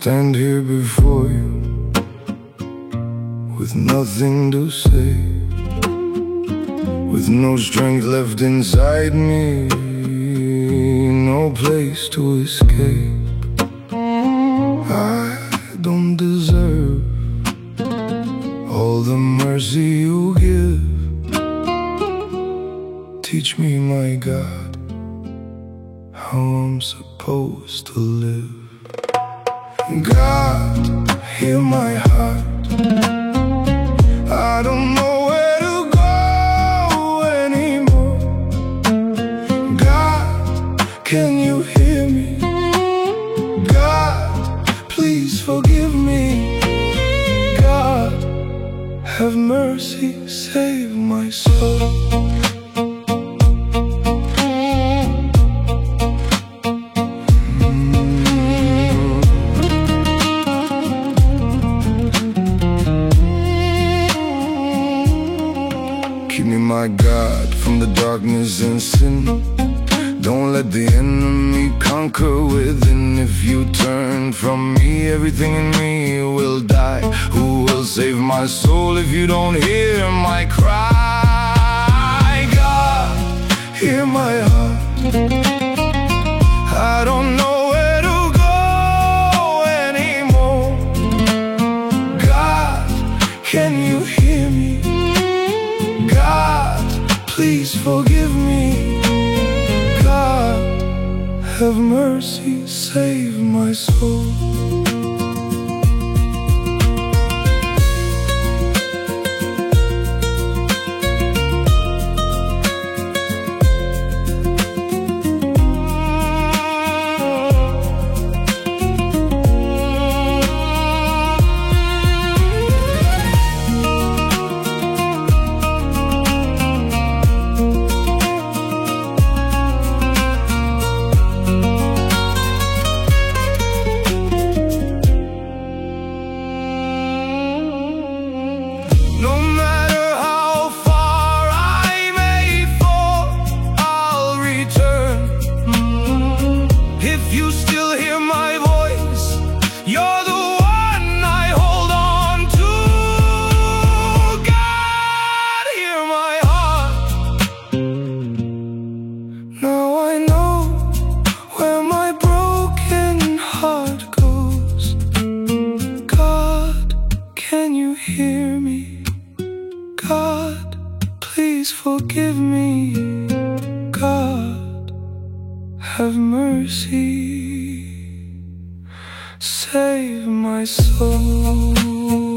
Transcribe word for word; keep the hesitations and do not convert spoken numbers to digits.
stand here before you with nothing to say, with no strength left inside me, no place to escape. I don't deserve all the mercy you give. Teach me, my God, how I'm supposed to live. God, hear my heart. I don't know where to go anymore. God, can you hear me? God, please forgive me. God, have mercy, save my soul. Keep me, my God, from the darkness and sin. Don't let the enemy conquer within. If you turn from me, everything in me will die. Who will save my soul if you don't hear my cry? God, hear my heart. I don't know where to go anymore. God, can you hear me? God, please forgive me. God, have mercy, save my soul. You still hear my voice, you're the one I hold on to. God, hear my heart. Now I know where my broken heart goes. God, can you hear me? God, please forgive me. God, have mercy, save my soul.